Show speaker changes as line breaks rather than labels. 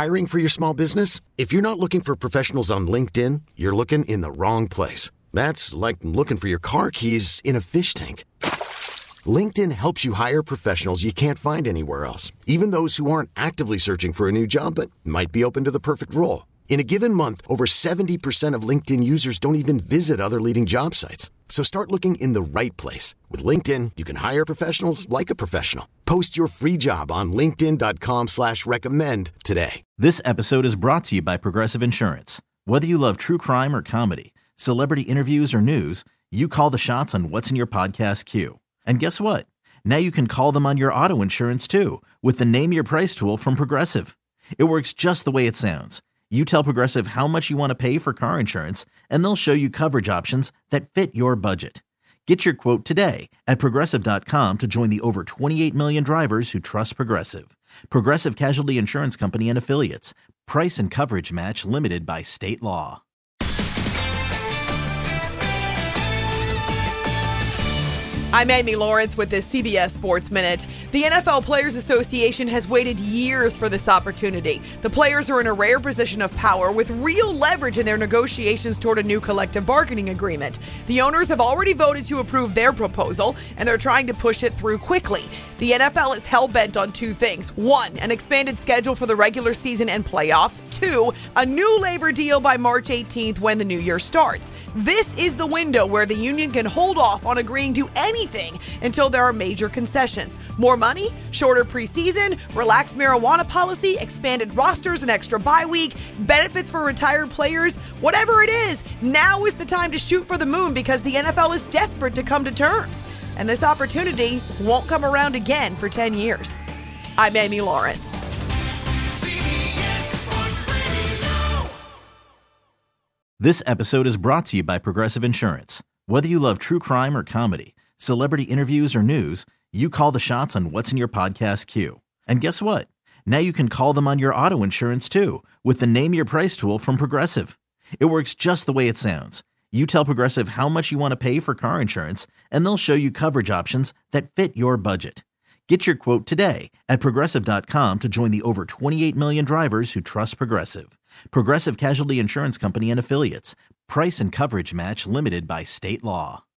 Hiring for your small business? If you're not looking for professionals on LinkedIn, you're looking in the wrong place. That's like looking for your car keys in a fish tank. LinkedIn helps you hire professionals you can't find anywhere else, even those who aren't actively searching for a new job but might be open to the perfect role. In a given month, over 70% of LinkedIn users don't even visit other leading job sites. So start looking in the right place. With LinkedIn, you can hire professionals like a professional. Post your free job on linkedin.com/recommend today.
This episode is brought to you by Progressive Insurance. Whether you love true crime or comedy, celebrity interviews or news, you call the shots on what's in your podcast queue. And guess what? Now you can call them on your auto insurance too with the Name Your Price tool from Progressive. It works just the way it sounds. You tell Progressive how much you want to pay for car insurance, and they'll show you coverage options that fit your budget. Get your quote today at Progressive.com to join the over 28 million drivers who trust Progressive. Progressive Casualty Insurance Company and Affiliates. Price and coverage match limited by state law.
I'm Amy Lawrence with the CBS Sports Minute. The NFL Players Association has waited years for this opportunity. The players are in a rare position of power with real leverage in their negotiations toward a new collective bargaining agreement. The owners have already voted to approve their proposal, and they're trying to push it through quickly. The NFL is hell-bent on two things. One, an expanded schedule for the regular season and playoffs. Two, a new labor deal by March 18th when the new year starts. This is the window where the union can hold off on agreeing to anything until there are major concessions. More money, shorter preseason, relaxed marijuana policy, expanded rosters, an extra bye week, benefits for retired players, whatever it is, now is the time to shoot for the moon because the NFL is desperate to come to terms. And this opportunity won't come around again for 10 years. I'm Amy Lawrence.
This episode is brought to you by Progressive Insurance. Whether you love true crime or comedy, celebrity interviews or news, you call the shots on what's in your podcast queue. And guess what? Now you can call them on your auto insurance too with the Name Your Price tool from Progressive. It works just the way it sounds. You tell Progressive how much you want to pay for car insurance, and they'll show you coverage options that fit your budget. Get your quote today at Progressive.com to join the over 28 million drivers who trust Progressive. Progressive Casualty Insurance Company and Affiliates. Price and coverage match limited by state law.